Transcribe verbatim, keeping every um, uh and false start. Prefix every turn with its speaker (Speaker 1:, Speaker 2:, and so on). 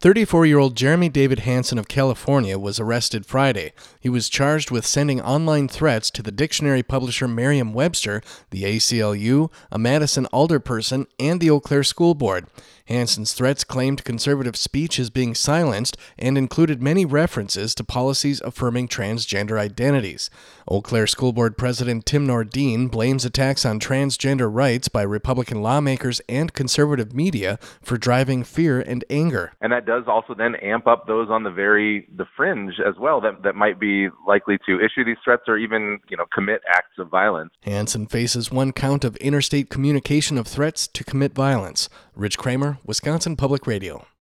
Speaker 1: thirty-four-year-old Jeremy David Hansen of California was arrested Friday. He was charged with sending online threats to the dictionary publisher Merriam-Webster, the A C L U, a Madison alderperson, and the Eau Claire School Board. Hansen's threats claimed conservative speech as being silenced and included many references to policies affirming transgender identities. Eau Claire School Board President Tim Nordin blames attacks on transgender rights by Republican lawmakers and conservative media for driving fear and anger.
Speaker 2: And that does also then amp up those on the very the fringe as well that, that might be likely to issue these threats or even, you know, commit acts of violence.
Speaker 1: Hansen faces one count of interstate communication of threats to commit violence. Rich Kramer, Wisconsin Public Radio.